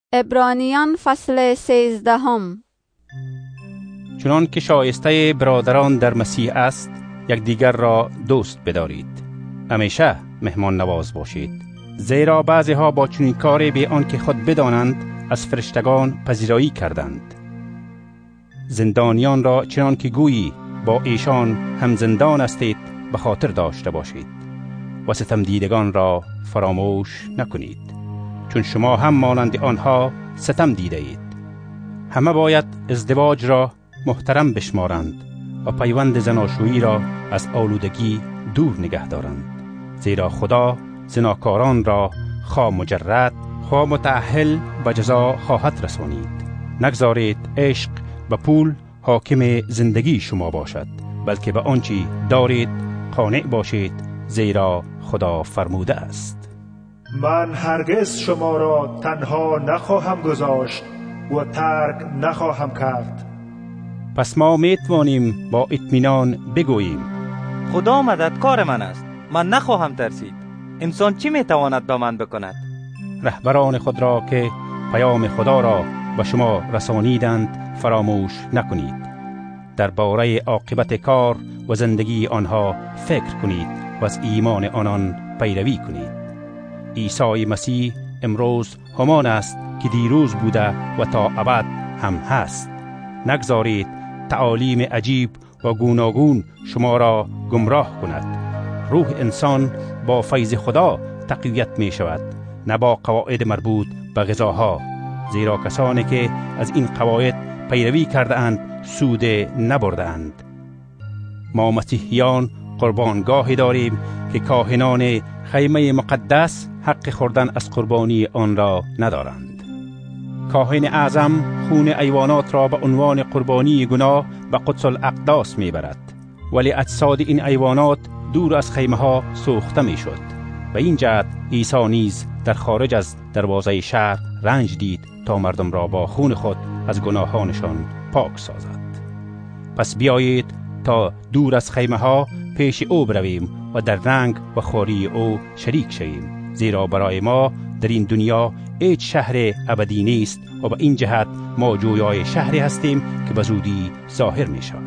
عبرانیان فصل 13. چنان که شایسته برادران در مسیح است، یکدیگر را دوست بدارید. همیشه مهمان نواز باشید، زیرا بعضی ها با چنین کاری بی آنکه خود بدانند از فرشتگان پذیرایی کردند. زندانیان را چنان که گویی با ایشان هم زندان هستید به خاطر داشته باشید و ستم دیدگان را فراموش نکنید، چون شما هم مانند آنها ستم دیده اید. همه باید ازدواج را محترم بشمارند و پیوند زناشویی را از آلودگی دور نگه دارند، زیرا خدا زناکاران را خواه مجرد خواه متأهل به جزا خواهد رسانید. نگذارید عشق به پول حاکم زندگی شما باشد، بلکه به آنچه دارید قانع باشید، زیرا خدا فرموده است: من هرگز شما را تنها نخواهم گذاشت و ترک نخواهم کرد. پس ما میتوانیم با اطمینان بگوییم: خدا مددکار من است، من نخواهم ترسید. انسان چی میتواند به من بکند؟ رهبران خود را که پیام خدا را به شما رسانیدند فراموش نکنید. درباره عاقبت کار و زندگی آنها فکر کنید و از ایمان آنان پیروی کنید. عیسی مسیح امروز همان است که دیروز بوده و تا ابد هم هست. نگذارید تعالیم عجیب و گوناگون شما را گمراه کند. روح انسان با فیض خدا تقویت می شود، نه با قواعد مربوط به غذاها، زیرا کسانی که از این قواعد پیروی کرده اند سود نبرده اند. ما مسیحیان قربانگاهی داریم که کاهنان خیمه مقدس حق خوردن از قربانی آن را ندارند. کاهن اعظم خون حیوانات را به عنوان قربانی گناه به قدس الاقداس میبرد، ولی اجساد این حیوانات دور از خیمه ها سوخته میشد. و این جهت عیسی نیز در خارج از دروازه شهر رنج دید تا مردم را با خون خود از گناهانشان پاک سازد. پس بیایید تا دور از خیمه ها پیش او برویم و در رنگ و خواری او شریک شویم، زیرا برای ما در این دنیا هیچ شهر ابدی نیست و به این جهت ما جویای شهری هستیم که به زودی ظاهر می شود.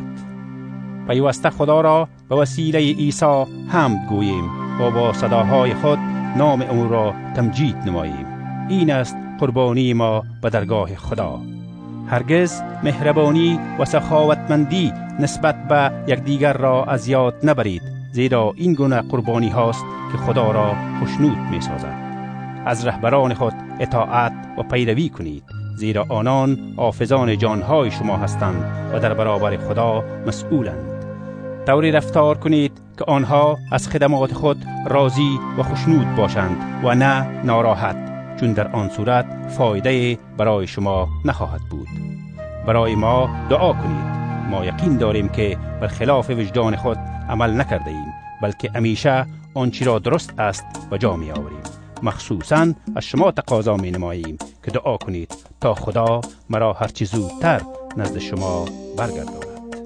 پیوسته خدا را به وسیله عیسی حمد گوییم و با صداهای خود نام او را تمجید نماییم. این است قربانی ما به درگاه خدا. هرگز مهربانی و سخاوتمندی نسبت به یکدیگر را از یاد نبرید، زیرا این گونه قربانی هاست که خدا را خوشنود می سازد. از رهبران خود اطاعت و پیروی کنید، زیرا آنان حافظان جانهای شما هستند و در برابر خدا مسئولند. طوری رفتار کنید که آنها از خدمات خود راضی و خوشنود باشند و نه ناراحت، چون در آن صورت فایده برای شما نخواهد بود. برای ما دعا کنید. ما یقین داریم که برخلاف وجدان خود عمل نکرده ایم، بلکه همیشه آنچه را درست است به جا می آوریم. مخصوصاً از شما تقاضا می نماییم که دعا کنید تا خدا مرا هرچی زودتر نزد شما برگرداند.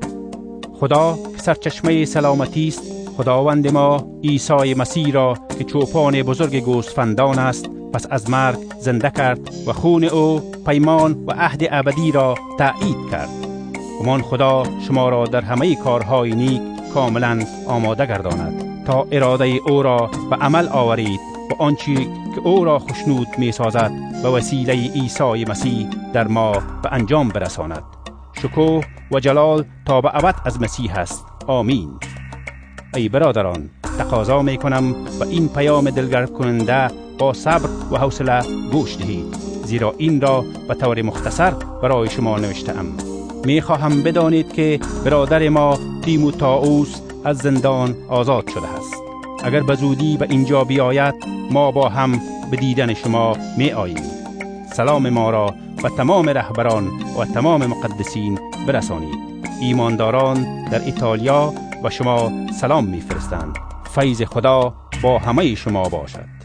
خدا که سرچشمه سلامتی است، خداوند ما عیسی مسیح را که چوپان بزرگ گوسفندان است پس از مرگ زنده کرد و خون او پیمان و عهد ابدی را تأیید کرد. همان خدا شما را در همه کارهای نیک کاملا آماده گرداند تا اراده او را به عمل آورید و آنچه که او را خوشنود می سازد به وسیله عیسی مسیح در ما به انجام برساند. شکوه و جلال تا به ابد از مسیح است. آمین. ای برادران، تقاضا می کنم و این پیام دلگرم کننده با صبر و حوصله گوش دهید، زیرا این را به طور مختصر برای شما نوشتم. می خواهم بدانید که برادر ما تیموتائوس از زندان آزاد شده است. اگر به زودی به اینجا بیاید ما با هم به دیدن شما می آییم. سلام ما را و تمام رهبران و تمام مقدسین برسانید. ایمانداران در ایتالیا و شما سلام می فرستند. فیض خدا با همه شما باشد.